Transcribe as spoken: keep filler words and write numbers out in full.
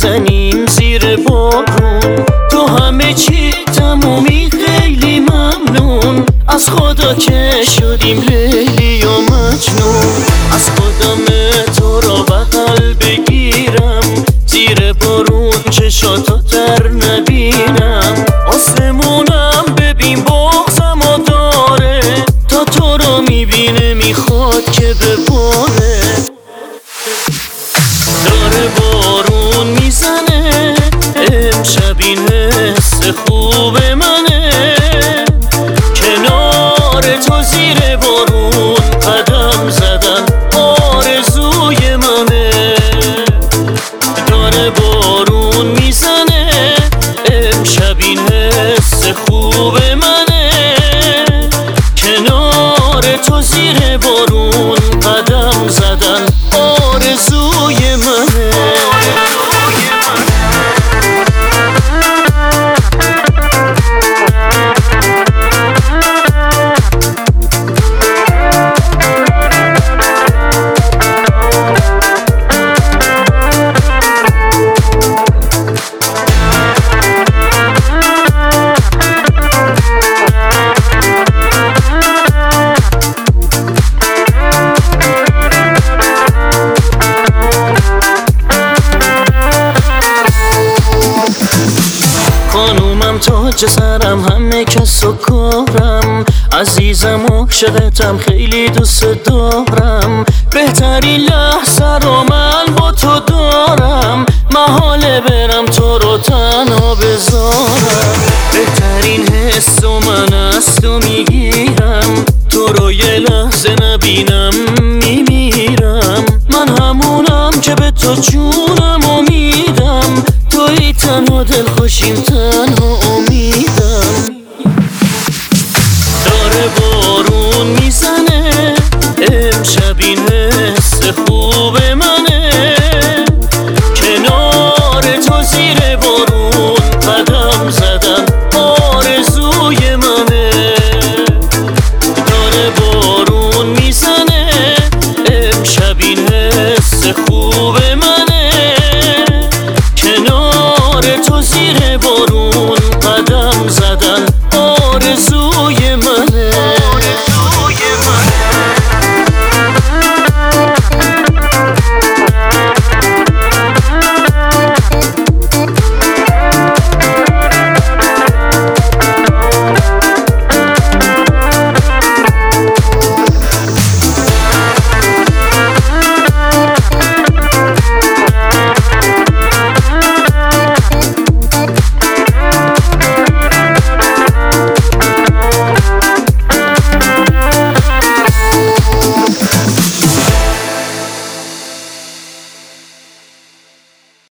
بزنیم زیر بارون. تو همه چی تمومی خیلی ممنون، از خدا که شدیم لیلی و مجنون. از خودم تو را بغل بگیرم، زیر بارون چشاتو در نبینم. آسمونم ببین بغضم و داره، تا تو رو میبینه میخواد که بباره. داره بارون میزنه امشب، این حس خوب منه. کنار تو زیر بارون قدم زدن آرزوی منه. داره بارون میزنه امشب، این حس خوب منه. کنار تو زیر بارون قدم زدن آرزوی منه. خانومم تاج سرم، همه کس و کارم. عزیزم عاشقتم، خیلی دوست دارم. بهترین لحظه رو من با تو دارم، محاله برم تو رو تنها بذارم. بهترین حس و من از تو میگیرم، تو رو یه لحظه نبینم میمیرم. من همونم که به تو جونم و میدم، توی تنها دلخوشیم تنها